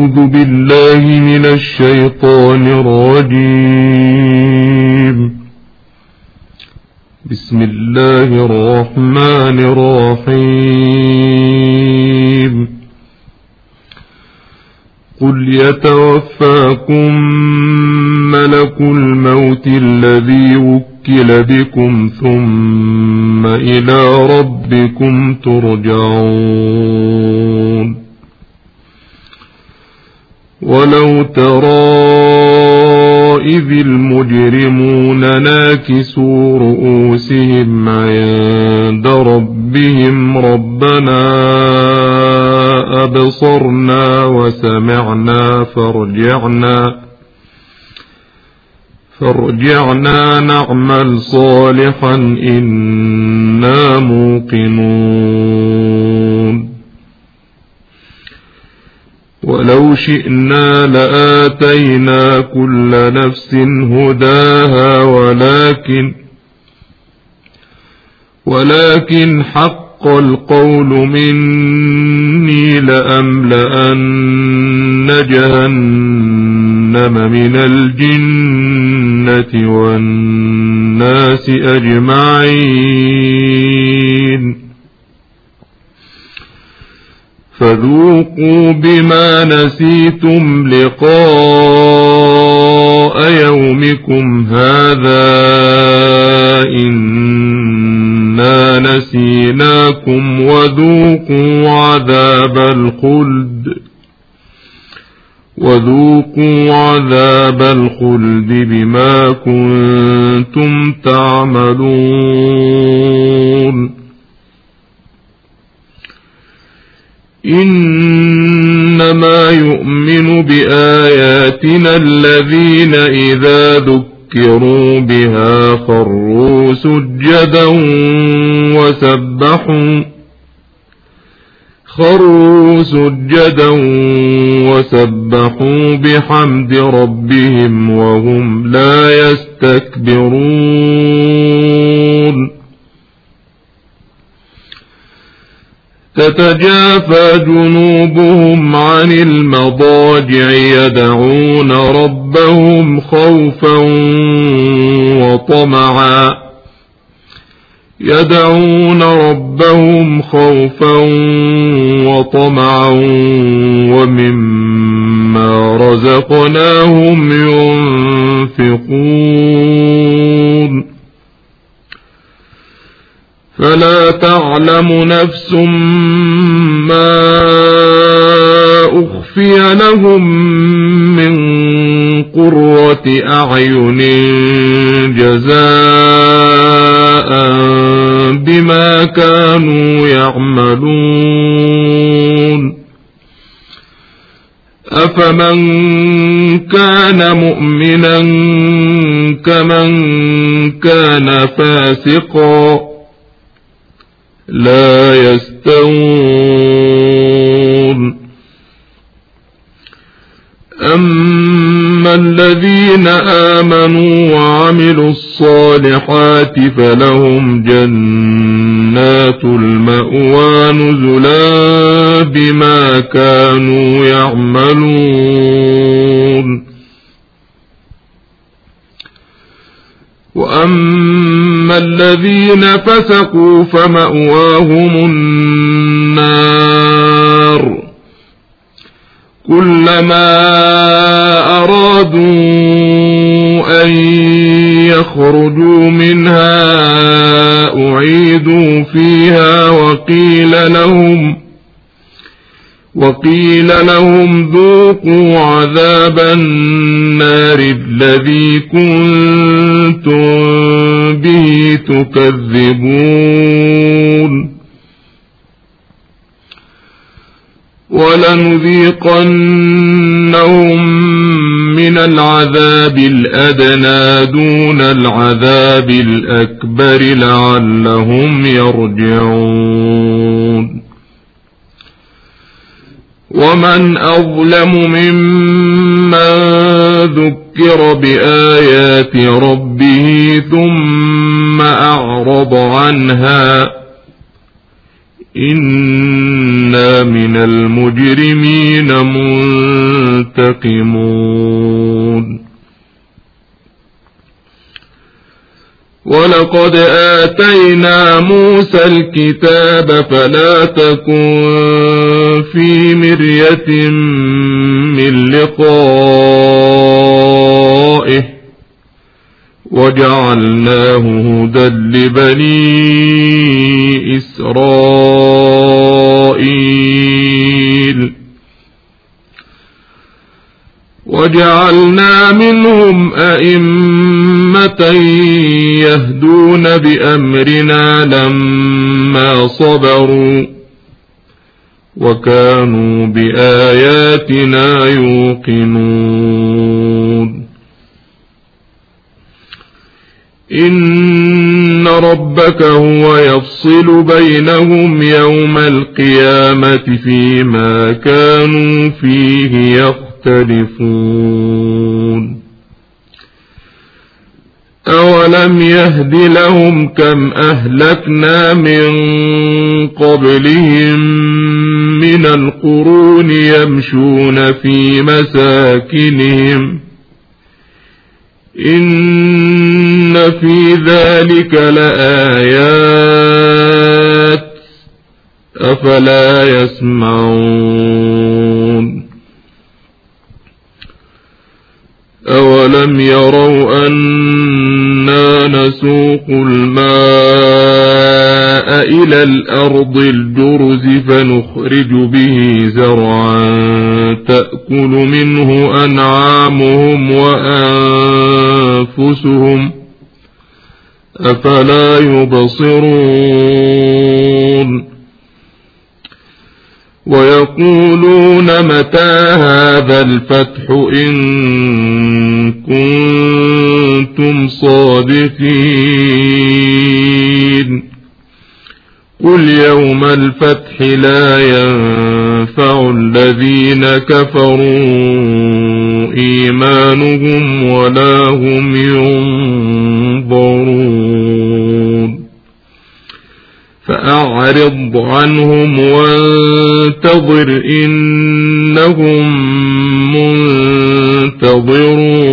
أعوذ بالله من الشيطان الرجيم. بسم الله الرحمن الرحيم. قل يتوفاكم ملك الموت الذي وكل بكم ثم إلى ربكم ترجعون. ولو ترى إذ المجرمون ناكسوا رؤوسهم عند ربهم ربنا أبصرنا وسمعنا فارجعنا نعمل صالحا إنا موقنون. ولو شئنا لآتينا كل نفس هداها ولكن حق القول مني لأملأن جهنم من الجنة والناس أجمعين. فذوقوا بما نسيتم لقاء يومكم هذا إنا نسيناكم وذوقوا عذاب الخلد بما كنتم تعملون. إنما يؤمن بآياتنا الذين إذا ذكروا بها خروا سجدا وسبحوا بحمد ربهم وهم لا يستكبرون. تتجافى جنوبهم عن المضاجع يدعون ربهم خوفا وطمعا ومما رزقناهم ينفقون. فلا تعلم نفس ما أخفي لهم من قرة أعين جزاء بما كانوا يعملون. أفمن كان مؤمنا كمن كان فاسقا لا يستوون. أما الذين آمنوا وعملوا الصالحات فلهم جنات المأوى نزلا بما كانوا يعملون. وأما الذين فسقوا فمأواهم النار كلما أرادوا أن يخرجوا منها أعيدوا فيها وقيل لهم ذوقوا عذاب النار الذي كنتم به تكذبون. ولنذيقنهم من العذاب الأدنى دون العذاب الأكبر لعلهم يرجعون. ومن أظلم ممن ذكر بآيات ربه ثم أعرض عنها إنا من المجرمين ينتقمون ولقد آتينا موسى الكتاب فلا تكن في مرية من لقائه وجعلناه هدى لبني إسرائيل وجعلنا منهم أئمة يهدون بأمرنا لما صبروا وكانوا بآياتنا يوقنون إن ربك هو يفصل بينهم يوم القيامة فيما كانوا فيه يختلفون أولم يهد لهم كم أهلكنا من قبلهم من القرون يمشون في مساكنهم إن في ذلك لآيات أفلا يسمعون أولم يروا أنا نسوق الماء إلى الأرض الجرز فنخرج به زرعا تأكل منه أنعامهم وأنفسهم أفلا يبصرون ويقولون متى هذا الفتح إن كنتم صادقين قل يوم الفتح لا ينفع الذين كفروا إيمانهم ولا هم ينظرون فأعرض عنهم وانتظر إنهم منتظرون